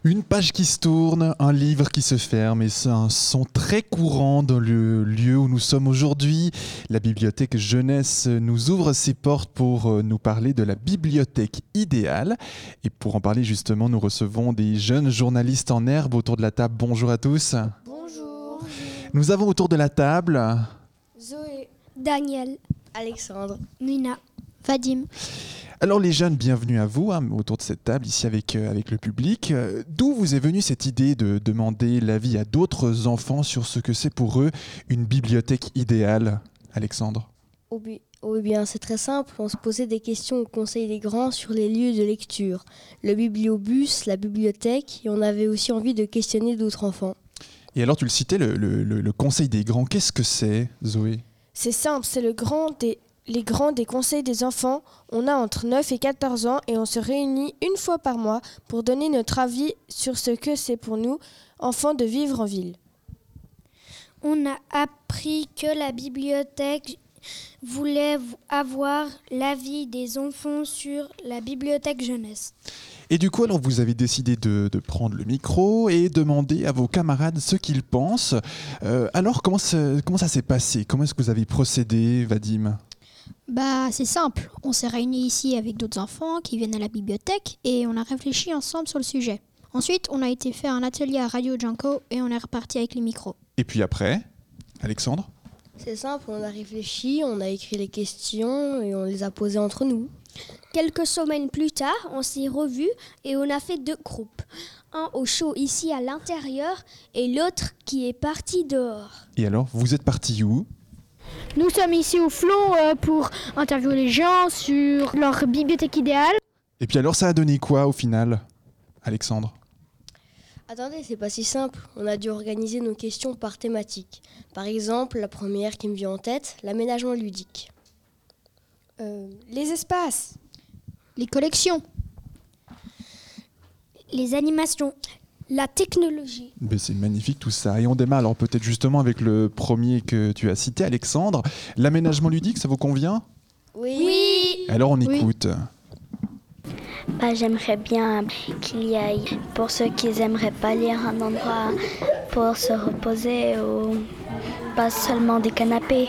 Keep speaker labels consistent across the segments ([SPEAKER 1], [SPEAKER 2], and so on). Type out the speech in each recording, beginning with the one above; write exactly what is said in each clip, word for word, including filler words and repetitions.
[SPEAKER 1] Une page qui se tourne, un livre qui se ferme, et c'est un son très courant dans le lieu où nous sommes aujourd'hui. La bibliothèque jeunesse nous ouvre ses portes pour nous parler de la bibliothèque idéale. Et pour en parler justement, nous recevons des jeunes journalistes en herbe autour de la table. Bonjour à tous.
[SPEAKER 2] Bonjour.
[SPEAKER 1] Nous avons autour de la table
[SPEAKER 2] Zoé,
[SPEAKER 3] Daniel,
[SPEAKER 2] Alexandre,
[SPEAKER 3] Nina, Vadim.
[SPEAKER 1] Alors les jeunes, bienvenue à vous hein, autour de cette table, ici avec, euh, avec le public. Euh, d'où vous est venue cette idée de demander l'avis à d'autres enfants sur ce que c'est pour eux une bibliothèque idéale, Alexandre?
[SPEAKER 2] Oh bi- oh bien, c'est très simple. On se posait des questions au Conseil des grands sur les lieux de lecture, le bibliobus, la bibliothèque, et on avait aussi envie de questionner d'autres enfants.
[SPEAKER 1] Et alors tu le citais, le, le, le, le Conseil des grands, qu'est-ce que c'est, Zoé?
[SPEAKER 4] C'est simple, c'est le grand des, les grands des conseils des enfants. On a entre neuf et quatorze ans et on se réunit une fois par mois pour donner notre avis sur ce que c'est pour nous, enfants, de vivre en ville.
[SPEAKER 3] On a appris que la bibliothèque voulait avoir l'avis des enfants sur la bibliothèque jeunesse.
[SPEAKER 1] Et du coup, alors vous avez décidé de, de prendre le micro et demander à vos camarades ce qu'ils pensent. Euh, alors, comment ça, comment ça s'est passé? Comment est-ce que vous avez procédé, Vadim?
[SPEAKER 5] Bah, c'est simple. On s'est réunis ici avec d'autres enfants qui viennent à la bibliothèque et on a réfléchi ensemble sur le sujet. Ensuite, on a été faire un atelier à Radio Junko et on est reparti avec les micros.
[SPEAKER 1] Et puis après, Alexandre?
[SPEAKER 2] C'est simple, on a réfléchi, on a écrit les questions et on les a posées entre nous.
[SPEAKER 3] Quelques semaines plus tard, on s'est revus et on a fait deux groupes. Un au chaud ici à l'intérieur et l'autre qui est parti dehors.
[SPEAKER 1] Et alors, vous êtes partis où?
[SPEAKER 6] Nous sommes ici au Flon euh, pour interviewer les gens sur leur bibliothèque idéale.
[SPEAKER 1] Et puis alors, ça a donné quoi au final, Alexandre?
[SPEAKER 2] Attendez, c'est pas si simple. On a dû organiser nos questions par thématique. Par exemple, la première qui me vient en tête, l'aménagement ludique.
[SPEAKER 4] Euh, les espaces.
[SPEAKER 5] Les collections.
[SPEAKER 3] Les animations. La technologie.
[SPEAKER 1] Ben, c'est magnifique tout ça. Et on démarre alors peut-être justement avec le premier que tu as cité, Alexandre. L'aménagement ludique, ça vous convient?
[SPEAKER 2] Oui.
[SPEAKER 3] Oui.
[SPEAKER 1] Alors on
[SPEAKER 5] Oui.
[SPEAKER 1] écoute.
[SPEAKER 7] Bah, j'aimerais bien qu'il y ait, pour ceux qui n'aimeraient pas lire, un endroit pour se reposer ou pas seulement des canapés.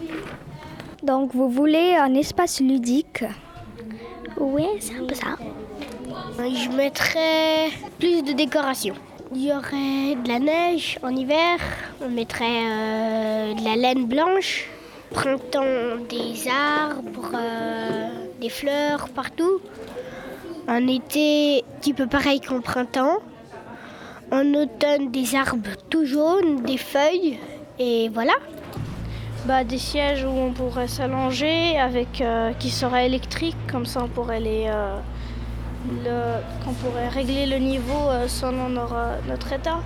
[SPEAKER 6] Donc vous voulez un espace ludique?
[SPEAKER 7] Oui, c'est un peu ça.
[SPEAKER 6] Je mettrais plus de décoration. Il y aurait de la neige en hiver, on mettrait euh, de la laine blanche, printemps des arbres, euh, des fleurs partout. En été, un petit peu pareil qu'en printemps. En automne, des arbres tout jaunes, des feuilles, et voilà.
[SPEAKER 8] Bah, des sièges où on pourrait s'allonger, avec euh, qui seraient électriques, comme ça on pourrait les, euh, le, qu'on pourrait régler le niveau euh, selon notre, notre état.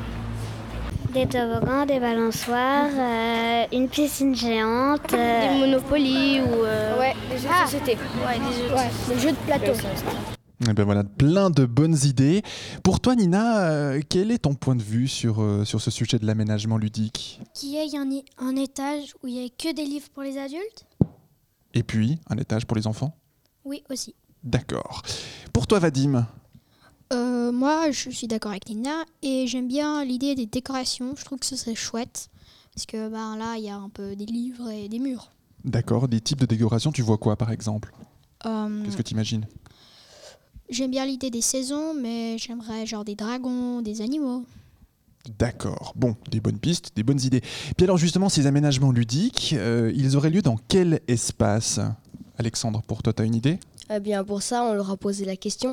[SPEAKER 7] Des toboggans, des balançoires, euh, une piscine géante. euh,
[SPEAKER 8] Des Monopoly ou euh,
[SPEAKER 4] Ouais, les jeux de société.
[SPEAKER 8] ouais, des jeux de
[SPEAKER 6] Ouais, le jeu de plateau.
[SPEAKER 1] Et ben voilà, plein de bonnes idées. Pour toi, Nina, euh, quel est ton point de vue sur, euh, sur ce sujet de l'aménagement ludique?
[SPEAKER 3] Qu'il y ait un, un étage où il n'y ait que des livres pour les adultes?
[SPEAKER 1] Et puis, un étage pour les enfants?
[SPEAKER 3] Oui, aussi.
[SPEAKER 1] D'accord. Pour toi, Vadim?
[SPEAKER 5] Euh, moi, je suis d'accord avec Nina et j'aime bien l'idée des décorations. Je trouve que ce serait chouette parce que ben, là, il y a un peu des livres et des murs.
[SPEAKER 1] D'accord. Des types de décoration, tu vois quoi par exemple?
[SPEAKER 5] Euh,
[SPEAKER 1] Qu'est-ce que tu imagines?
[SPEAKER 5] J'aime bien l'idée des saisons, mais j'aimerais genre des dragons, des animaux.
[SPEAKER 1] D'accord. Bon, des bonnes pistes, des bonnes idées. Puis alors justement, ces aménagements ludiques, euh, ils auraient lieu dans quel espace? Alexandre, pour toi, tu as une idée?
[SPEAKER 2] Eh bien, pour ça, on leur a posé la question.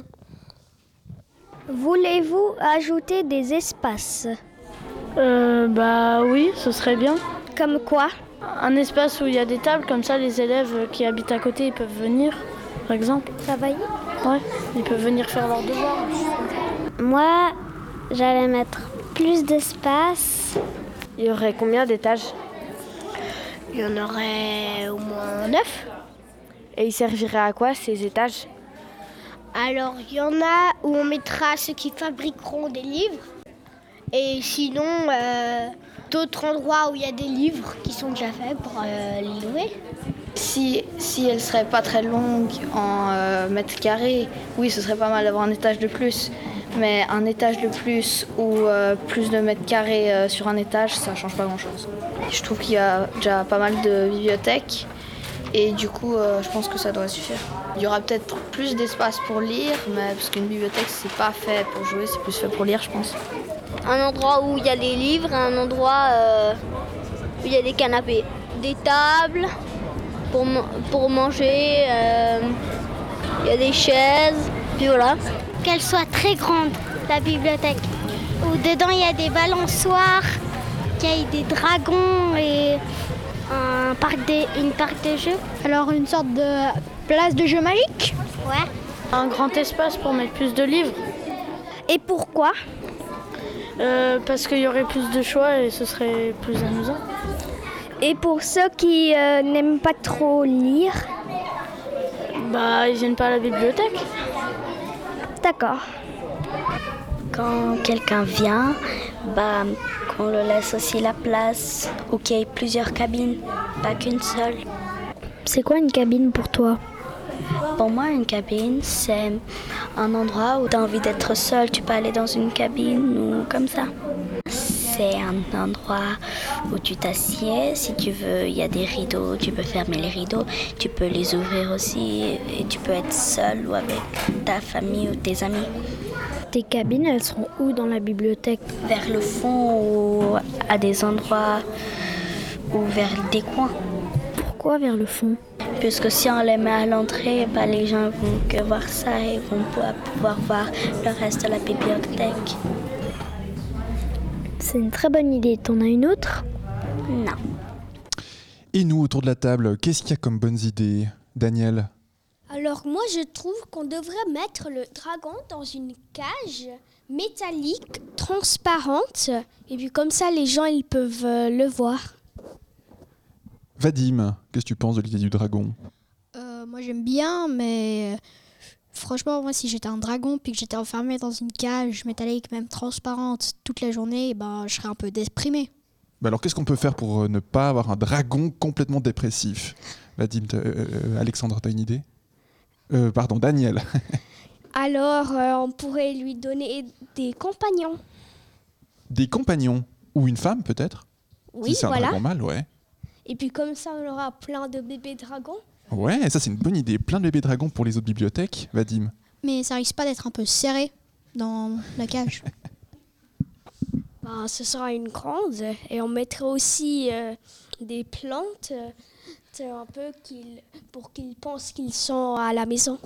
[SPEAKER 6] Voulez-vous ajouter des espaces?
[SPEAKER 8] Euh, bah oui, ce serait bien.
[SPEAKER 6] Comme quoi?
[SPEAKER 8] Un espace où il y a des tables, comme ça les élèves qui habitent à côté ils peuvent venir, par exemple.
[SPEAKER 6] Travailler?
[SPEAKER 8] Ouais, ils peuvent venir faire leurs devoirs.
[SPEAKER 7] Moi, j'allais mettre plus d'espace.
[SPEAKER 8] Il y aurait combien d'étages?
[SPEAKER 6] Il y en aurait au moins neuf.
[SPEAKER 8] Et ils serviraient à quoi ces étages?
[SPEAKER 6] Alors, il y en a où on mettra ceux qui fabriqueront des livres. Et sinon, euh, d'autres endroits où il y a des livres qui sont déjà faits pour euh, les louer.
[SPEAKER 9] Si, si elle serait pas très longue en euh, mètres carrés, oui, ce serait pas mal d'avoir un étage de plus. Mais un étage de plus ou euh, plus de mètres carrés euh, sur un étage, ça ne change pas grand-chose. Je trouve qu'il y a déjà pas mal de bibliothèques et du coup, euh, je pense que ça doit suffire. Il y aura peut-être plus d'espace pour lire, mais parce qu'une bibliothèque, c'est pas fait pour jouer, c'est plus fait pour lire, je pense.
[SPEAKER 10] Un endroit où il y a des livres, un endroit euh, où il y a des canapés, des tables pour, pour manger, euh, il y a des chaises, puis voilà.
[SPEAKER 6] Qu'elle soit très grande, la bibliothèque, où dedans il y a des balançoires, qu'il y ait des dragons et un parc de, une parc de jeux.
[SPEAKER 5] Alors une sorte de place de jeu magique?
[SPEAKER 6] Ouais.
[SPEAKER 8] Un grand espace pour mettre plus de livres.
[SPEAKER 6] Et pourquoi?
[SPEAKER 8] Euh, parce qu'il y aurait plus de choix et ce serait plus amusant.
[SPEAKER 6] Et pour ceux qui euh, n'aiment pas trop lire?
[SPEAKER 8] Bah, ils viennent pas à la bibliothèque.
[SPEAKER 6] D'accord.
[SPEAKER 7] Quand quelqu'un vient, bah, qu'on le laisse aussi la place ou qu'il y ait plusieurs cabines, pas qu'une seule.
[SPEAKER 6] C'est quoi une cabine pour toi?
[SPEAKER 7] Pour moi, une cabine, c'est un endroit où tu as envie d'être seul. Tu peux aller dans une cabine ou comme ça. C'est un endroit où tu t'assieds. Si tu veux, il y a des rideaux, tu peux fermer les rideaux. Tu peux les ouvrir aussi et tu peux être seul ou avec ta famille ou tes amis.
[SPEAKER 6] Tes cabines, elles seront où dans la bibliothèque?
[SPEAKER 7] Vers le fond ou à des endroits ou vers des coins.
[SPEAKER 6] Pourquoi vers le fond?
[SPEAKER 7] Puisque si on les met à l'entrée, bah, les gens vont que voir ça et vont pouvoir voir le reste de la bibliothèque.
[SPEAKER 6] C'est une très bonne idée. T'en as une autre?
[SPEAKER 7] Non.
[SPEAKER 1] Et nous, autour de la table, qu'est-ce qu'il y a comme bonnes idées, Daniel?
[SPEAKER 11] Alors moi, je trouve qu'on devrait mettre le dragon dans une cage métallique, transparente, et puis comme ça, les gens, ils peuvent euh, le voir.
[SPEAKER 1] Vadim, qu'est-ce que tu penses de l'idée du dragon?
[SPEAKER 5] euh, Moi j'aime bien, mais euh, franchement, moi si j'étais un dragon puis que j'étais enfermé dans une cage métallique, même transparente, toute la journée, ben, je serais un peu déprimé.
[SPEAKER 1] Bah alors qu'est-ce qu'on peut faire pour euh, ne pas avoir un dragon complètement dépressif? Vadim, euh, Alexandre, t'as une idée? euh, Pardon, Daniel.
[SPEAKER 11] Alors, euh, on pourrait lui donner des compagnons.
[SPEAKER 1] Des compagnons? Ou une femme peut-être?
[SPEAKER 11] Oui,
[SPEAKER 1] si c'est un
[SPEAKER 11] voilà.
[SPEAKER 1] dragon mâle, ouais.
[SPEAKER 11] Et puis comme ça, on aura plein de bébés dragons.
[SPEAKER 1] Ouais, ça c'est une bonne idée. Plein de bébés dragons pour les autres bibliothèques, Vadim.
[SPEAKER 5] Mais ça risque pas d'être un peu serré dans la cage?
[SPEAKER 11] Ben, ce sera une grande et on mettra aussi euh, des plantes euh, un peu qu'ils, pour qu'ils pensent qu'ils sont à la maison.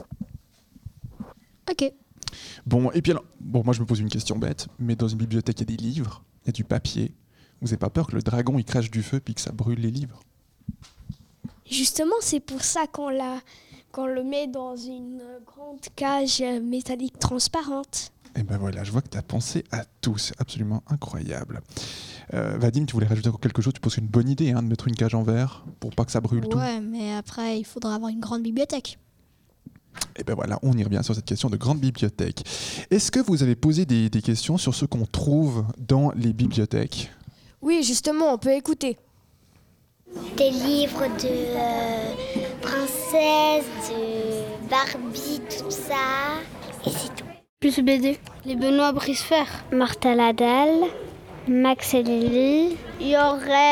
[SPEAKER 5] Ok.
[SPEAKER 1] Bon, et puis alors, bon, moi je me pose une question bête, mais dans une bibliothèque, il y a des livres, il y a du papier. Vous n'avez pas peur que le dragon il crache du feu puis que ça brûle les livres?
[SPEAKER 11] Justement, c'est pour ça qu'on, l'a, qu'on le met dans une grande cage métallique transparente.
[SPEAKER 1] Et ben voilà, je vois que tu as pensé à tout, c'est absolument incroyable. Euh, Vadim, tu voulais rajouter quelque chose? Tu penses que c'est une bonne idée hein, de mettre une cage en verre pour pas que ça brûle tout?
[SPEAKER 5] Ouais, mais après, il faudra avoir une grande bibliothèque.
[SPEAKER 1] Et ben voilà, on y revient sur cette question de grande bibliothèque. Est-ce que vous avez posé des, des questions sur ce qu'on trouve dans les bibliothèques?
[SPEAKER 4] Oui, justement, on peut écouter.
[SPEAKER 6] Des livres de euh, princesses, de Barbie, tout ça. Et c'est tout.
[SPEAKER 8] Plus B D. Les Benoît Brisefer.
[SPEAKER 6] Martha Ladelle, Max et Lily.
[SPEAKER 11] Il y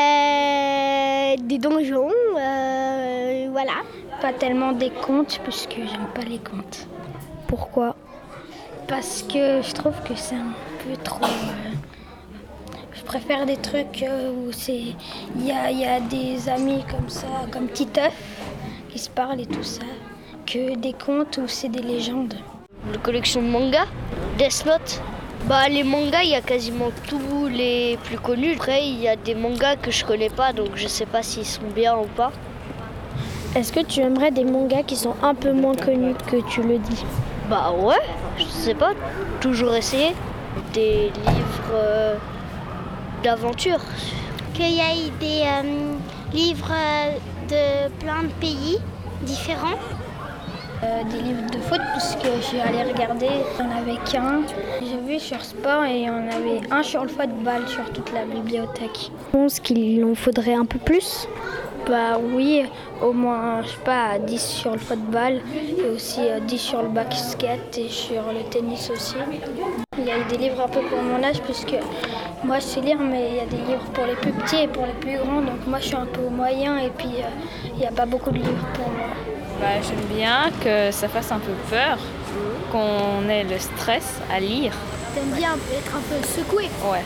[SPEAKER 11] aurait des donjons, euh, voilà.
[SPEAKER 8] Pas tellement des contes, puisque j'aime pas les contes.
[SPEAKER 6] Pourquoi?
[SPEAKER 8] Parce que je trouve que c'est un peu trop... Euh, je préfère des trucs euh, où c'est... Il y a, y a des amis comme ça, comme Titeuf, qui se parlent et tout ça, que des contes où c'est des légendes.
[SPEAKER 10] Une collection de mangas, Death Note. Bah les mangas, il y a quasiment tous les plus connus. Après, il y a des mangas que je connais pas, donc je sais pas s'ils sont bien ou pas.
[SPEAKER 6] Est-ce que tu aimerais des mangas qui sont un peu moins connus que tu le dis?
[SPEAKER 10] Bah ouais, je sais pas, toujours essayer. Des livres euh, d'aventure.
[SPEAKER 6] Qu'il y ait des euh, livres de plein de pays différents.
[SPEAKER 8] Euh, des livres de foot, puisque je suis allée regarder, il n'y en avait qu'un. J'ai vu sur sport et il y en avait un sur le football sur toute la bibliothèque.
[SPEAKER 6] Je pense qu'il en faudrait un peu plus. Bah oui, au moins, je sais pas, dix sur le football et aussi euh, dix sur le basket et sur le tennis aussi. Il y a des livres un peu pour mon âge puisque moi je sais lire, mais il y a des livres pour les plus petits et pour les plus grands, donc moi je suis un peu au moyen et puis euh, il n'y a pas beaucoup de livres pour moi.
[SPEAKER 12] Bah, j'aime bien que ça fasse un peu peur, qu'on ait le stress à lire.
[SPEAKER 11] T'aimes bien être un peu secoué?
[SPEAKER 12] Ouais.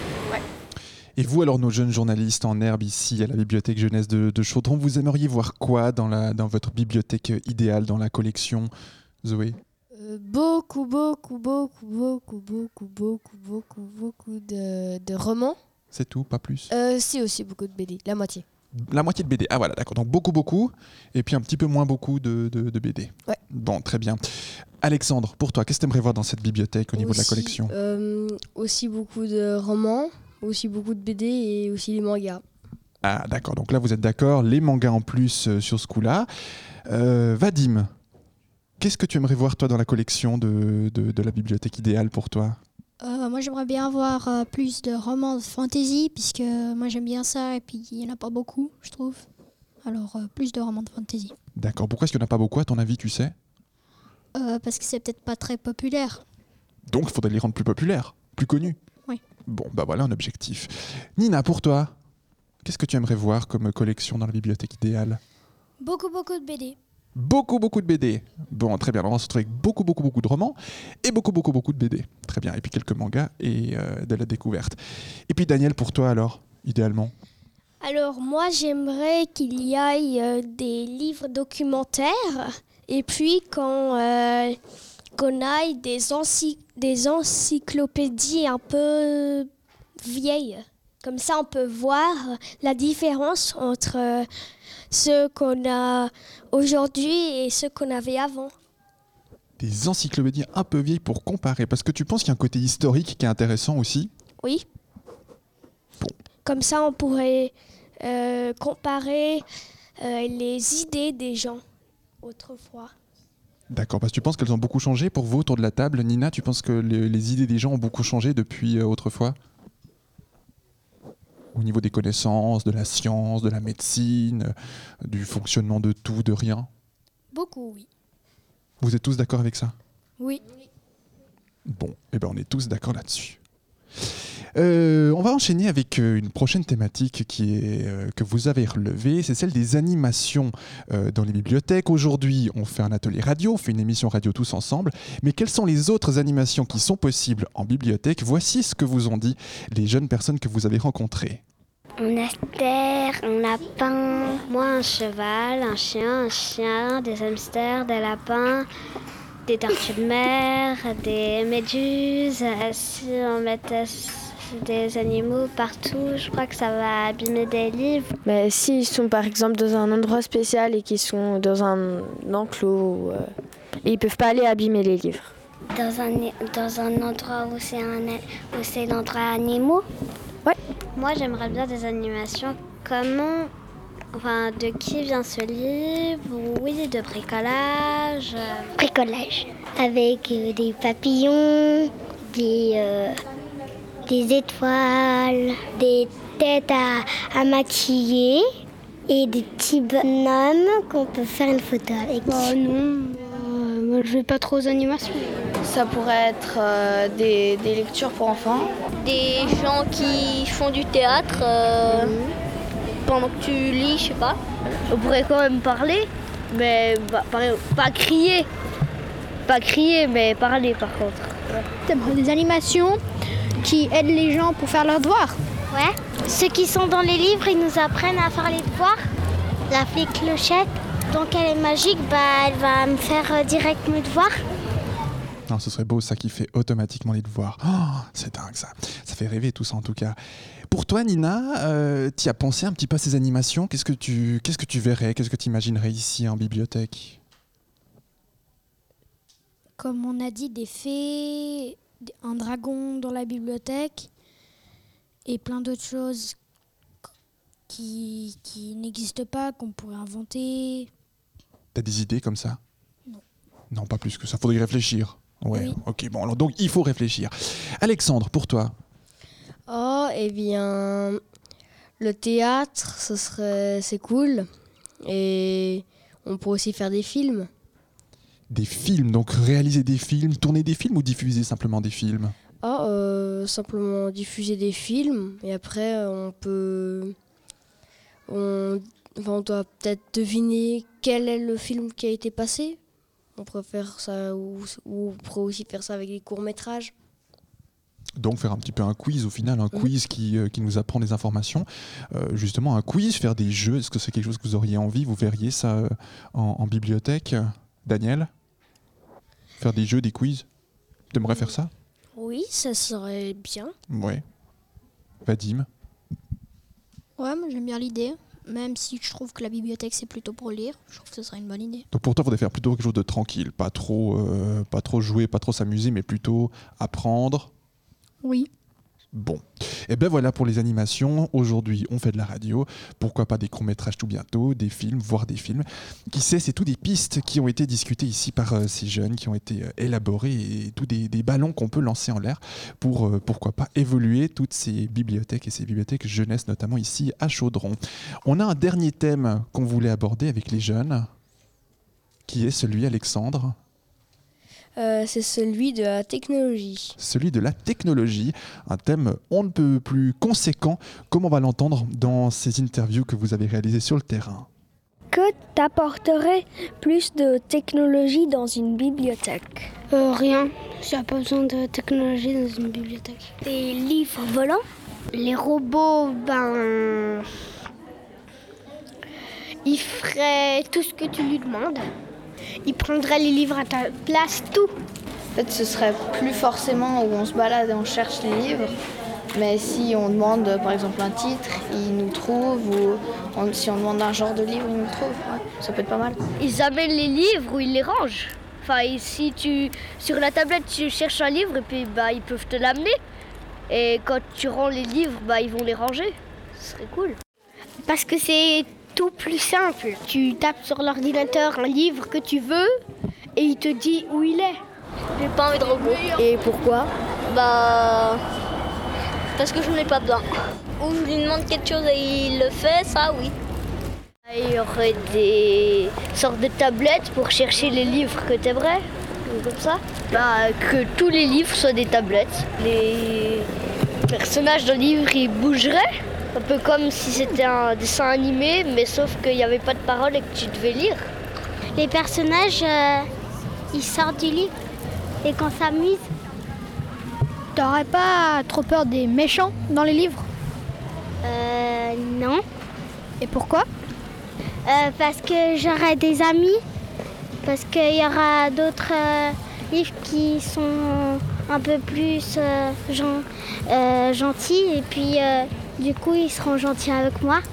[SPEAKER 1] Et vous, alors, nos jeunes journalistes en herbe ici à la bibliothèque jeunesse de, de Chaudron, vous aimeriez voir quoi dans, la, dans votre bibliothèque idéale, dans la collection, Zoé?
[SPEAKER 4] Euh, beaucoup, beaucoup, beaucoup, beaucoup, beaucoup, beaucoup, beaucoup, beaucoup de, de romans.
[SPEAKER 1] C'est tout, pas plus?
[SPEAKER 4] euh, Si, aussi beaucoup de B D, la moitié.
[SPEAKER 1] La moitié de B D. Ah voilà, d'accord. Donc beaucoup, beaucoup, et puis un petit peu moins beaucoup de, de, de B D.
[SPEAKER 4] Ouais.
[SPEAKER 1] Bon, très bien. Alexandre, pour toi, qu'est-ce que tu aimerais voir dans cette bibliothèque au niveau
[SPEAKER 2] aussi,
[SPEAKER 1] de la collection?
[SPEAKER 2] euh, Aussi beaucoup de romans, aussi beaucoup de B D et aussi les mangas.
[SPEAKER 1] Ah d'accord, donc là vous êtes d'accord, les mangas en plus euh, sur ce coup-là. Euh, Vadim, qu'est-ce que tu aimerais voir toi dans la collection de, de, de la bibliothèque idéale pour toi?
[SPEAKER 5] Euh, moi, j'aimerais bien avoir euh, plus de romans de fantasy, puisque moi, j'aime bien ça, et puis il n'y en a pas beaucoup, je trouve. Alors, euh, plus de romans de fantasy.
[SPEAKER 1] D'accord, pourquoi est-ce qu'il n'y en a pas beaucoup à ton avis, tu sais?
[SPEAKER 5] Euh, parce que c'est peut-être pas très populaire.
[SPEAKER 1] Donc il faudrait les rendre plus populaires, plus connus.
[SPEAKER 5] Oui.
[SPEAKER 1] Bon, bah voilà un objectif. Nina, pour toi, qu'est-ce que tu aimerais voir comme collection dans la bibliothèque idéale?
[SPEAKER 11] Beaucoup, beaucoup de B D.
[SPEAKER 1] Beaucoup, beaucoup de B D. Bon, très bien. On va se retrouver avec beaucoup, beaucoup, beaucoup de romans et beaucoup, beaucoup, beaucoup de B D. Très bien. Et puis quelques mangas et euh, de la découverte. Et puis Daniel, pour toi alors, idéalement?
[SPEAKER 11] Alors moi j'aimerais qu'il y ait euh, des livres documentaires et puis qu'on euh, qu'on aille des, ency- des encyclopédies un peu vieilles. Comme ça on peut voir la différence entre euh, ce qu'on a aujourd'hui et ce qu'on avait avant.
[SPEAKER 1] Des encyclopédies un peu vieilles pour comparer. Parce que tu penses qu'il y a un côté historique qui est intéressant aussi?
[SPEAKER 11] Oui.
[SPEAKER 1] Bon.
[SPEAKER 11] Comme ça on pourrait euh, comparer euh, les idées des gens autrefois.
[SPEAKER 1] D'accord, parce que tu penses qu'elles ont beaucoup changé pour vous autour de la table. Nina, tu penses que les, les idées des gens ont beaucoup changé depuis euh, autrefois? Au niveau des connaissances, de la science, de la médecine, euh, du fonctionnement de tout, de rien?
[SPEAKER 11] Beaucoup, oui.
[SPEAKER 1] Vous êtes tous d'accord avec ça?
[SPEAKER 11] Oui.
[SPEAKER 1] Bon, eh ben on est tous d'accord là-dessus. Euh, on va enchaîner avec euh, une prochaine thématique qui est, euh, que vous avez relevée, c'est celle des animations euh, dans les bibliothèques. Aujourd'hui, on fait un atelier radio, on fait une émission radio tous ensemble. Mais quelles sont les autres animations qui sont possibles en bibliothèque? Voici ce que vous ont dit les jeunes personnes que vous avez rencontrées.
[SPEAKER 10] Un hamster, un lapin, moi un cheval, un chien, un chien, des hamsters, des lapins, des tortues de mer, des méduses. Si on mettait des animaux partout, je crois que ça va abîmer des livres.
[SPEAKER 4] Mais s'ils sont par exemple dans un endroit spécial et qu'ils sont dans un enclos, euh, ils peuvent pas aller abîmer les livres.
[SPEAKER 10] Dans un, dans un endroit où c'est, un, où c'est l'endroit animaux?
[SPEAKER 4] Ouais.
[SPEAKER 10] Moi j'aimerais bien des animations. Comment, enfin de qui vient ce livre? Oui, de bricolage.
[SPEAKER 6] Bricolage. Avec euh, des papillons, des, euh, des étoiles, des têtes à, à maquiller et des petits bonhommes qu'on peut faire une photo avec.
[SPEAKER 8] Bah non, euh, moi je vais pas trop aux animations.
[SPEAKER 9] Ça pourrait être euh, des, des lectures pour enfants.
[SPEAKER 10] Des gens qui font du théâtre euh, pendant que tu lis, je sais pas.
[SPEAKER 8] On pourrait quand même parler, mais bah, pas, pas crier. Pas crier, mais parler par contre.
[SPEAKER 5] T'aimerais des animations qui aident les gens pour faire leurs devoirs?
[SPEAKER 6] Ouais. Ceux qui sont dans les livres, ils nous apprennent à faire les devoirs. La fée Clochette, donc elle est magique, bah, elle va me faire euh, direct mes devoirs.
[SPEAKER 1] Non, ce serait beau ça qui fait automatiquement les devoirs. Oh, c'est dingue ça. Ça fait rêver tout ça en tout cas. Pour toi Nina, euh, tu as pensé un petit peu à ces animations. Qu'est-ce que tu, qu'est-ce que tu verrais? Qu'est-ce que tu imaginerais ici en bibliothèque?
[SPEAKER 3] Comme on a dit, des fées, un dragon dans la bibliothèque et plein d'autres choses qui, qui n'existent pas, qu'on pourrait inventer.
[SPEAKER 1] T'as des idées comme ça?
[SPEAKER 3] Non.
[SPEAKER 1] Non, pas plus que ça. Faudrait y réfléchir. Ouais,
[SPEAKER 3] Oui.
[SPEAKER 1] ok, bon, alors donc il faut réfléchir. Alexandre, pour toi?
[SPEAKER 2] Oh, eh bien, le théâtre, ce serait, c'est cool. Et on pourrait aussi faire des films.
[SPEAKER 1] Des films, donc réaliser des films, tourner des films ou diffuser simplement des films ?
[SPEAKER 2] Ah, euh, simplement diffuser des films. Et après, on peut... On, enfin, on doit peut-être deviner quel est le film qui a été passé. On pourrait faire ça, ou, ou on pourrait aussi faire ça avec des courts-métrages.
[SPEAKER 1] Donc faire un petit peu un quiz au final, un quiz qui, euh, qui nous apprend des informations. Euh, justement, un quiz, faire des jeux, est-ce que c'est quelque chose que vous auriez envie ? Vous verriez ça euh, en, en bibliothèque ? Daniel ? Faire des jeux, des quiz ? Tu aimerais faire ça ?
[SPEAKER 11] Oui, ça serait bien.
[SPEAKER 1] Ouais. Vadim ?
[SPEAKER 5] Ouais, moi j'aime bien l'idée. Même si je trouve que la bibliothèque c'est plutôt pour lire, je trouve que ce serait une bonne idée.
[SPEAKER 1] Donc pour toi, il faudrait faire plutôt quelque chose de tranquille, pas trop, euh, pas trop jouer, pas trop s'amuser, mais plutôt apprendre.
[SPEAKER 5] Oui.
[SPEAKER 1] Bon, et ben voilà pour les animations. Aujourd'hui, on fait de la radio. Pourquoi pas des courts-métrages tout bientôt, des films, voire des films. Qui sait, c'est tout des pistes qui ont été discutées ici par euh, ces jeunes, qui ont été euh, élaborés et tous des, des ballons qu'on peut lancer en l'air pour, euh, pourquoi pas, évoluer toutes ces bibliothèques et ces bibliothèques jeunesse, notamment ici à Chaudron. On a un dernier thème qu'on voulait aborder avec les jeunes, qui est celui, Alexandre.
[SPEAKER 2] Euh, c'est celui de la technologie.
[SPEAKER 1] Celui de la technologie, un thème on ne peut plus conséquent, comme on va l'entendre dans ces interviews que vous avez réalisées sur le terrain.
[SPEAKER 6] Que t'apporterait plus de technologie dans une bibliothèque ?
[SPEAKER 10] Euh, rien. Il n'y a pas besoin de technologie dans une bibliothèque.
[SPEAKER 6] Des livres volants ?
[SPEAKER 10] Les robots, ben... ils feraient tout ce que tu lui demandes. Il prendrait les livres à ta place, tout.
[SPEAKER 9] En fait, ce serait plus forcément où on se balade et on cherche les livres. Mais si on demande, par exemple, un titre, il nous trouve. Ou on, si on demande un genre de livre, il nous trouve. Ouais, ça peut être pas mal.
[SPEAKER 10] Ils amènent les livres ou ils les rangent. Enfin, et si tu, sur la tablette, tu cherches un livre, et puis bah, ils peuvent te l'amener. Et quand tu rends les livres, bah, ils vont les ranger. Ce serait cool. Parce que c'est tout plus simple. Tu tapes sur l'ordinateur un livre que tu veux et il te dit où il est. J'ai pas envie de robot.
[SPEAKER 6] Et pourquoi ?
[SPEAKER 10] Bah... parce que je n'en ai pas besoin. Ou je lui demande quelque chose et il le fait, ça oui. Il y aurait des sortes de tablettes pour chercher les livres que tu aimerais, comme ça. Bah, que tous les livres soient des tablettes. Les personnages d'un livre, ils bougeraient. Un peu comme si c'était un dessin animé, mais sauf qu'il n'y avait pas de parole et que tu devais lire.
[SPEAKER 6] Les personnages, euh, ils sortent du livre et qu'on s'amuse.
[SPEAKER 5] T'aurais pas trop peur des méchants dans les livres ?
[SPEAKER 6] Euh, non.
[SPEAKER 5] Et pourquoi ?
[SPEAKER 6] euh, Parce que j'aurai des amis, parce qu'il y aura d'autres euh, livres qui sont un peu plus euh, gen- euh, gentils et puis... Euh, Du coup, ils seront gentils avec moi.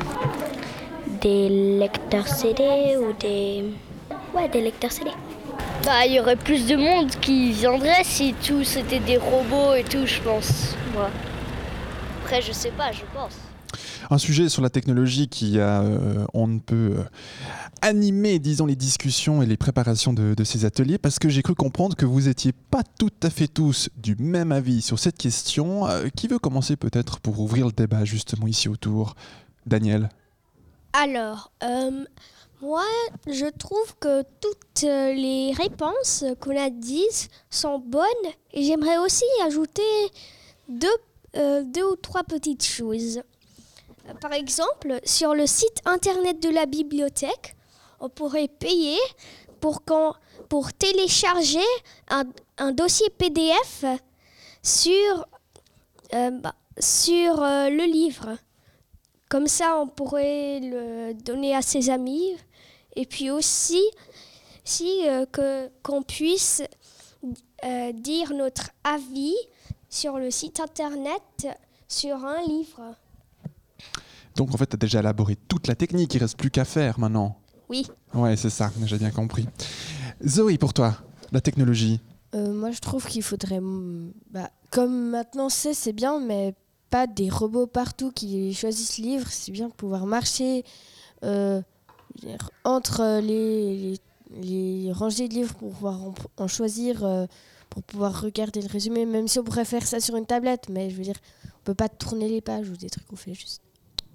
[SPEAKER 7] Des lecteurs C D ou des... Ouais, des lecteurs C D.
[SPEAKER 10] Bah, il y aurait plus de monde qui viendrait si tout c'était des robots et tout, je pense. Moi. Après, je sais pas, je pense.
[SPEAKER 1] Un sujet sur la technologie qui a, euh, on ne peut euh, animer, disons, les discussions et les préparations de, de ces ateliers, parce que j'ai cru comprendre que vous n'étiez pas tout à fait tous du même avis sur cette question. Euh, qui veut commencer peut-être pour ouvrir le débat justement ici autour ? Daniel ?
[SPEAKER 11] Alors, euh, moi, je trouve que toutes les réponses qu'on a dites sont bonnes et j'aimerais aussi ajouter deux, euh, deux ou trois petites choses. Par exemple, sur le site internet de la bibliothèque, on pourrait payer pour, qu'on, pour télécharger un, un dossier P D F sur, euh, bah, sur euh, le livre. Comme ça, on pourrait le donner à ses amis. Et puis aussi, si, euh, que, qu'on puisse euh, dire notre avis sur le site internet sur un livre.
[SPEAKER 1] Donc en fait, tu as déjà élaboré toute la technique, il ne reste plus qu'à faire maintenant.
[SPEAKER 11] Oui.
[SPEAKER 1] Ouais, c'est ça, j'ai bien compris. Zoé, pour toi, la technologie ?
[SPEAKER 4] euh, Moi, je trouve qu'il faudrait... Bah, comme maintenant, c'est, c'est bien, mais pas des robots partout qui choisissent livres. C'est bien de pouvoir marcher euh, entre les, les, les rangées de livres pour pouvoir en, en choisir, euh, pour pouvoir regarder le résumé, même si on pourrait faire ça sur une tablette. Mais je veux dire, on ne peut pas tourner les pages ou des trucs qu'on fait juste.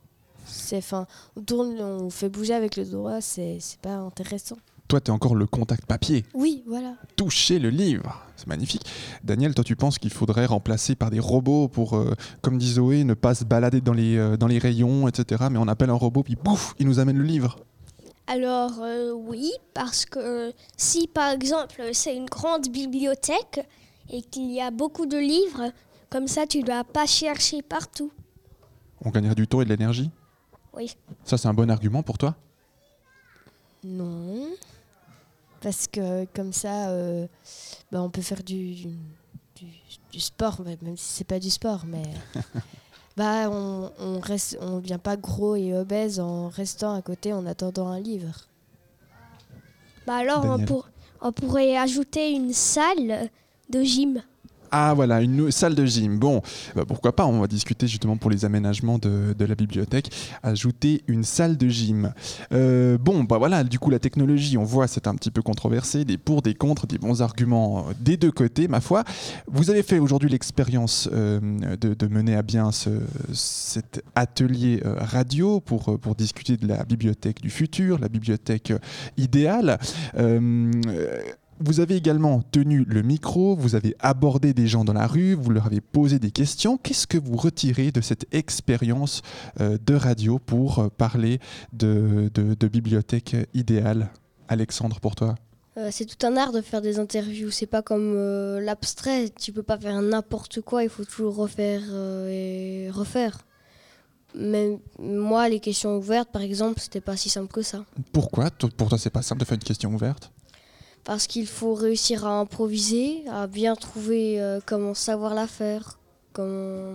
[SPEAKER 4] C'est, fin, on tourne, on fait bouger avec le doigt, c'est, c'est pas intéressant.
[SPEAKER 1] Toi, tu es encore le contact papier.
[SPEAKER 4] Oui, voilà.
[SPEAKER 1] Toucher le livre, c'est magnifique. Daniel, toi, tu penses qu'il faudrait remplacer par des robots pour, euh, comme dit Zoé, ne pas se balader dans les, euh, dans les rayons, et cetera. Mais on appelle un robot, puis bouf, il nous amène le livre.
[SPEAKER 11] Alors euh, oui, parce que si par exemple c'est une grande bibliothèque et qu'il y a beaucoup de livres, comme ça tu ne dois pas chercher partout.
[SPEAKER 1] On gagnerait du temps et de l'énergie.
[SPEAKER 11] Oui.
[SPEAKER 1] Ça, c'est un bon argument pour toi?
[SPEAKER 4] Non. Parce que comme ça, euh, bah, on peut faire du, du, du sport, même si c'est pas du sport, mais bah, on on reste, on devient pas gros et obèse en restant à côté en attendant un livre.
[SPEAKER 11] Bah alors on, pour, on pourrait ajouter une salle de gym.
[SPEAKER 1] Ah voilà, une salle de gym. Bon, bah pourquoi pas, on va discuter justement pour les aménagements de, de la bibliothèque, ajouter une salle de gym. Euh, bon, bah voilà, du coup la technologie, on voit, c'est un petit peu controversé, des pour, des contre, des bons arguments des deux côtés, ma foi. Vous avez fait aujourd'hui l'expérience euh, de, de mener à bien ce, cet atelier euh, radio pour, pour discuter de la bibliothèque du futur, la bibliothèque idéale. Euh, Vous avez également tenu le micro, vous avez abordé des gens dans la rue, vous leur avez posé des questions. Qu'est-ce que vous retirez de cette expérience euh, de radio pour euh, parler de, de, de bibliothèque idéale? Alexandre, pour toi?
[SPEAKER 2] Euh, c'est tout un art de faire des interviews. C'est pas comme euh, l'abstrait. Tu peux pas faire n'importe quoi. Il faut toujours refaire euh, et refaire. Mais moi, les questions ouvertes, par exemple, c'était pas si simple que ça.
[SPEAKER 1] Pourquoi? Pour toi, c'est pas simple de faire une question ouverte?
[SPEAKER 2] Parce qu'il faut réussir à improviser, à bien trouver euh, comment savoir la faire, comment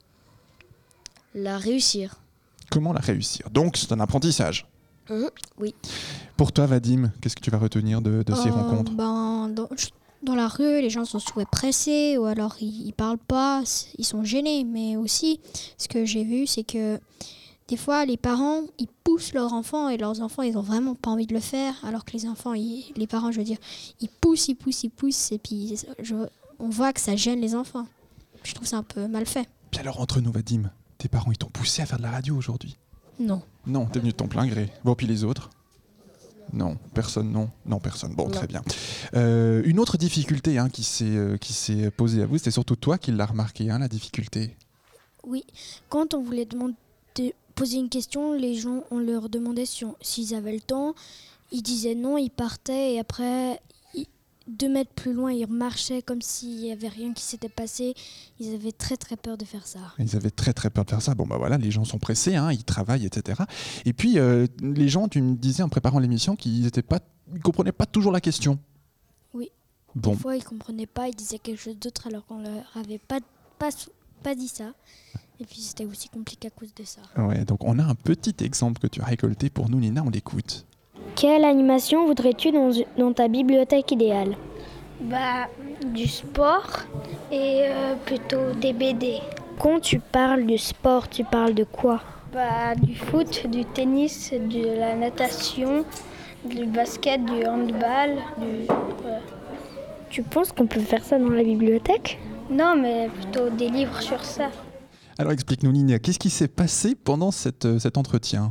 [SPEAKER 2] la réussir.
[SPEAKER 1] Comment la réussir? Donc, c'est un apprentissage.
[SPEAKER 2] Mmh, oui.
[SPEAKER 1] Pour toi, Vadim, qu'est-ce que tu vas retenir de, de ces
[SPEAKER 5] Euh,
[SPEAKER 1] rencontres?
[SPEAKER 5] ben, dans, dans la rue, les gens sont souvent pressés ou alors ils, ils parlent pas, ils sont gênés. Mais aussi, ce que j'ai vu, c'est que des fois, les parents, ils poussent leurs enfants et leurs enfants, ils ont vraiment pas envie de le faire. Alors que les enfants, ils, les parents, je veux dire, ils poussent, ils poussent, ils poussent. Et puis, je, on voit que ça gêne les enfants. Je trouve ça un peu mal fait.
[SPEAKER 1] Puis alors, entre nous, Vadim, tes parents, ils t'ont poussé à faire de la radio aujourd'hui?
[SPEAKER 5] Non.
[SPEAKER 1] Non, t'es venu de ton plein gré. Bon, puis les autres? Non, personne, non. Non, personne. Bon,
[SPEAKER 2] Non.
[SPEAKER 1] très bien. Euh, une autre difficulté hein, qui s'est euh, qui s'est posée à vous, c'était surtout toi qui l'as remarqué, hein, la difficulté.
[SPEAKER 3] Oui, quand on voulait demander, poser une question, les gens, on leur demandait si on- s'ils avaient le temps. Ils disaient non, ils partaient et après, ils- deux mètres plus loin, ils marchaient comme s'il n'y avait rien qui s'était passé. Ils avaient très très peur de faire ça.
[SPEAKER 1] Ils avaient très très peur de faire ça. Bon, bah voilà, les gens sont pressés, hein, ils travaillent, et cetera. Et puis, euh, les gens, tu me disais en préparant l'émission qu'ils ne comprenaient pas toujours la question.
[SPEAKER 3] Oui.
[SPEAKER 1] Bon.
[SPEAKER 3] Des fois, ils ne comprenaient pas, ils disaient quelque chose d'autre alors qu'on leur avait pas, pas, pas dit ça. Et puis, c'était aussi compliqué à cause de ça.
[SPEAKER 1] Ouais, donc on a un petit exemple que tu as récolté pour nous, Nina, on l'écoute.
[SPEAKER 6] Quelle animation voudrais-tu dans, dans ta bibliothèque idéale?
[SPEAKER 8] Bah, du sport et euh, plutôt des B D.
[SPEAKER 6] Quand tu parles du sport, tu parles de quoi?
[SPEAKER 8] Bah, du foot, du tennis, de la natation, du basket, du handball. Du, ouais.
[SPEAKER 6] Tu penses qu'on peut faire ça dans la bibliothèque?
[SPEAKER 8] Non, mais plutôt des livres sur ça.
[SPEAKER 1] Alors explique-nous, Nina, qu'est-ce qui s'est passé pendant cette, euh, cet entretien?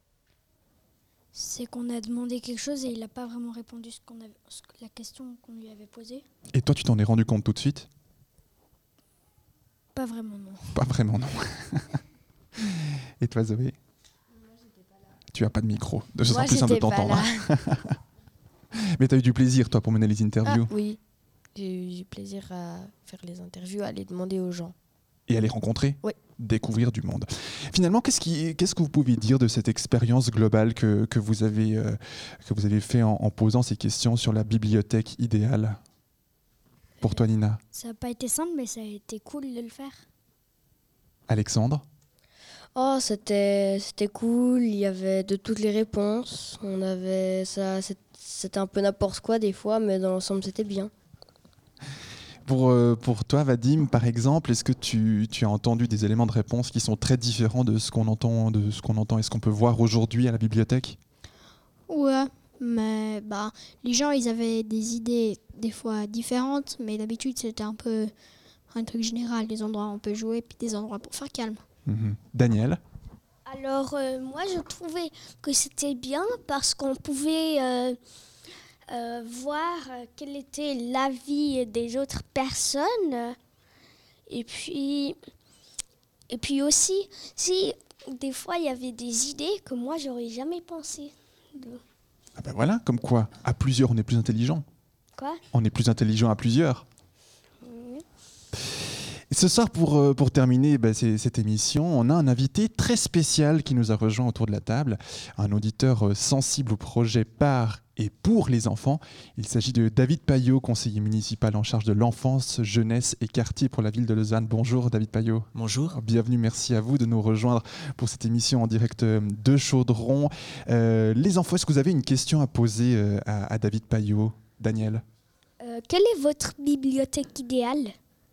[SPEAKER 3] C'est qu'on a demandé quelque chose et il n'a pas vraiment répondu ce qu'on avait, ce que- la question qu'on lui avait posée.
[SPEAKER 1] Et toi, tu t'en es rendu compte tout de suite?
[SPEAKER 3] Pas vraiment, non.
[SPEAKER 1] Pas vraiment, non. Et toi, Zoé? Tu as pas de micro. Ce sera
[SPEAKER 4] Moi,
[SPEAKER 1] plus simple de
[SPEAKER 4] j'étais pas
[SPEAKER 1] t'entendre. Mais tu as eu du plaisir, toi, pour mener les
[SPEAKER 4] Ah,
[SPEAKER 1] interviews
[SPEAKER 4] oui, j'ai eu du plaisir à faire les interviews, à les demander aux gens.
[SPEAKER 1] et à les rencontrer,
[SPEAKER 4] Oui.
[SPEAKER 1] découvrir du monde. Finalement, qu'est-ce, qui, qu'est-ce que vous pouvez dire de cette expérience globale que, que, vous, avez, euh, que vous avez fait en, en posant ces questions sur la bibliothèque idéale? Pour toi, Nina?
[SPEAKER 3] Ça n'a pas été simple, mais ça a été cool de le faire.
[SPEAKER 1] Alexandre?
[SPEAKER 2] Oh, c'était c'était cool, il y avait de toutes les réponses. On avait ça, c'est- c'était un peu n'importe quoi des fois, mais dans l'ensemble, c'était bien.
[SPEAKER 1] Pour, euh, pour toi, Vadim, par exemple, est-ce que tu, tu as entendu des éléments de réponse qui sont très différents de ce qu'on entend, de ce qu'on entend et ce qu'on peut voir aujourd'hui à la bibliothèque?
[SPEAKER 5] Ouais, mais bah, les gens, ils avaient des idées des fois différentes, mais d'habitude, c'était un peu un truc général, des endroits où on peut jouer, puis des endroits pour faire calme.
[SPEAKER 1] Mhm. Daniel?
[SPEAKER 11] Alors, euh, moi, je trouvais que c'était bien parce qu'on pouvait euh, euh, voir euh, quel était l'avis des autres personnes. Et puis, et puis aussi, si des fois, il y avait des idées que moi, j'aurais jamais pensé. De...
[SPEAKER 1] Ah ben voilà, comme quoi, à plusieurs, on est plus intelligent.
[SPEAKER 11] Quoi ?
[SPEAKER 1] On est plus intelligent à plusieurs.
[SPEAKER 11] Mmh.
[SPEAKER 1] Et ce soir, pour, pour terminer ben, c'est, cette émission, on a un invité très spécial qui nous a rejoint autour de la table, un auditeur sensible au projet par et pour les enfants. Il s'agit de David Payot, conseiller municipal en charge de l'enfance, jeunesse et quartier pour la ville de Lausanne. Bonjour David Payot.
[SPEAKER 13] Bonjour.
[SPEAKER 1] Bienvenue, merci à vous de nous rejoindre pour cette émission en direct de Chaudron. Euh, les enfants, est-ce que vous avez une question à poser à, à David Payot ? Daniel.
[SPEAKER 11] Euh, quelle est votre bibliothèque idéale ?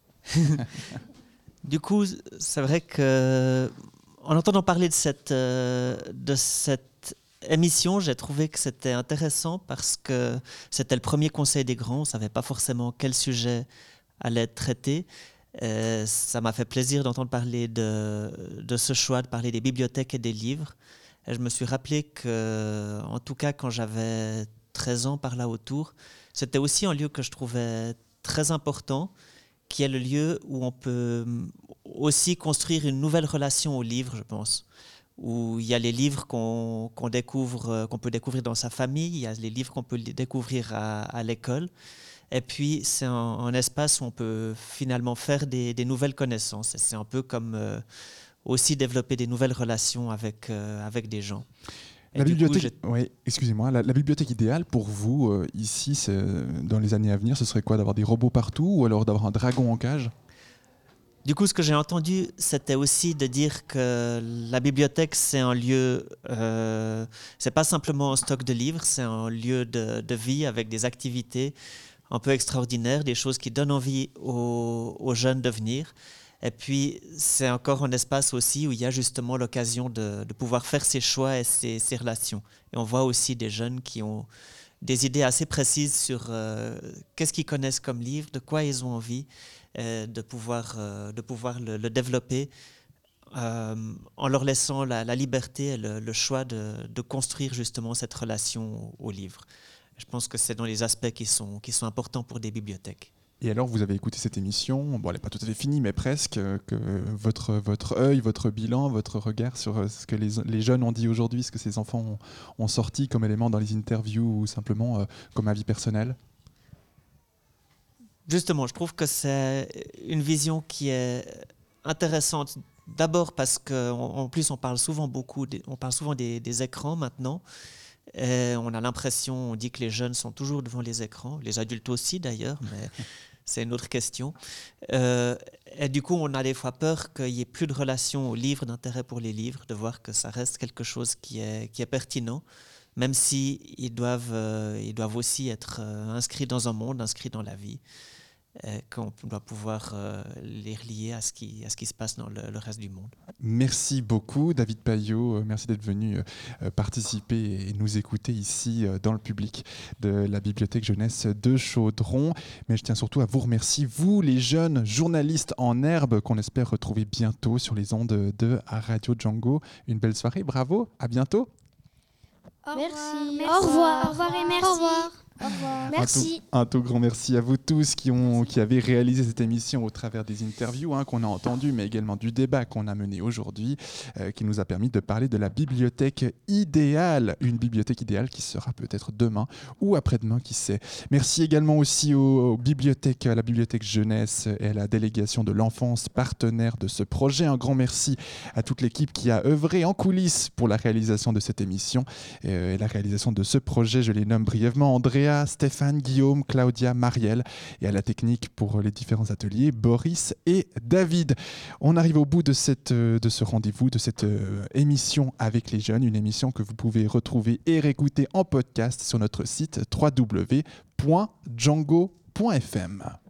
[SPEAKER 13] Du coup, c'est vrai que en entendant parler de cette, euh, de cette émission, j'ai trouvé que c'était intéressant parce que c'était le premier conseil des grands. On ne savait pas forcément quel sujet allait être traité. Euh, ça m'a fait plaisir d'entendre parler de, de ce choix, de parler des bibliothèques et des livres. Et je me suis rappelé que, en tout cas, quand j'avais treize ans par là autour, c'était aussi un lieu que je trouvais très important, qui est le lieu où on peut aussi construire une nouvelle relation au livre, je pense. Où il y a les livres qu'on, qu'on découvre, qu'on peut découvrir dans sa famille, il y a les livres qu'on peut découvrir à, à l'école. Et puis, c'est un, un espace où on peut finalement faire des, des nouvelles connaissances. Et c'est un peu comme euh, aussi développer des nouvelles relations avec, euh, avec des gens.
[SPEAKER 1] La bibliothèque, coup, oui, excusez-moi, la, la bibliothèque idéale pour vous, euh, ici, c'est, dans les années à venir, ce serait quoi ? D'avoir des robots partout ou alors d'avoir un dragon en cage ?
[SPEAKER 13] Du coup, ce que j'ai entendu, c'était aussi de dire que la bibliothèque, c'est un lieu, euh, c'est pas simplement un stock de livres, c'est un lieu de, de vie avec des activités un peu extraordinaires, des choses qui donnent envie aux, aux jeunes de venir. Et puis, c'est encore un espace aussi où il y a justement l'occasion de, de pouvoir faire ses choix et ses, ses relations. Et on voit aussi des jeunes qui ont des idées assez précises sur euh, qu'est-ce qu'ils connaissent comme livre, de quoi ils ont envie, euh, de pouvoir, euh, de pouvoir le, le développer euh, en leur laissant la, la liberté et le, le choix de, de construire justement cette relation au, au livre. Je pense que c'est dans les aspects qui sont, qui sont importants pour des bibliothèques.
[SPEAKER 1] Et alors, vous avez écouté cette émission, bon, elle n'est pas tout à fait finie, mais presque, que votre, votre œil, votre bilan, votre regard sur ce que les, les jeunes ont dit aujourd'hui, ce que ces enfants ont, ont sorti comme élément dans les interviews ou simplement euh, comme avis personnel ?
[SPEAKER 13] Justement, je trouve que c'est une vision qui est intéressante. D'abord parce qu'en plus, on parle souvent, beaucoup des, on parle souvent des, des écrans maintenant. Et on a l'impression, on dit que les jeunes sont toujours devant les écrans, les adultes aussi d'ailleurs, mais c'est une autre question. Euh, et du coup, on a des fois peur qu'il n'y ait plus de relation aux livres, d'intérêt pour les livres, de voir que ça reste quelque chose qui est, qui est pertinent, même s'ils si doivent, euh, ils doivent aussi être euh, inscrits dans un monde, inscrits dans la vie, et qu'on doit pouvoir euh, les relier à ce, qui, à ce qui se passe dans le, le reste du monde.
[SPEAKER 1] Merci beaucoup David Payot, merci d'être venu euh, participer et nous écouter ici euh, dans le public de la Bibliothèque Jeunesse de Chaudron. Mais je tiens surtout à vous remercier, vous les jeunes journalistes en herbe qu'on espère retrouver bientôt sur les ondes de Radio Django. Une belle soirée, bravo, à bientôt.
[SPEAKER 11] Au
[SPEAKER 3] merci.
[SPEAKER 11] Merci. Au revoir. Au revoir et merci.
[SPEAKER 3] Au revoir.
[SPEAKER 11] Au revoir.
[SPEAKER 3] Merci.
[SPEAKER 1] Un tout, un tout grand merci à vous tous qui, ont, qui avez réalisé cette émission au travers des interviews hein, qu'on a entendues, mais également du débat qu'on a mené aujourd'hui, euh, qui nous a permis de parler de la bibliothèque idéale. Une bibliothèque idéale qui sera peut-être demain ou après-demain, qui sait. Merci également aussi aux, aux bibliothèques, à la Bibliothèque Jeunesse et à la délégation de l'enfance, partenaire de ce projet. Un grand merci à toute l'équipe qui a œuvré en coulisses pour la réalisation de cette émission euh, et la réalisation de ce projet. Je les nomme brièvement Andrea, Stéphane, Guillaume, Claudia, Marielle et à la technique pour les différents ateliers, Boris et David. On arrive au bout de, cette, de ce rendez-vous, de cette émission avec les jeunes, une émission que vous pouvez retrouver et réécouter en podcast sur notre site w w w point django point f m.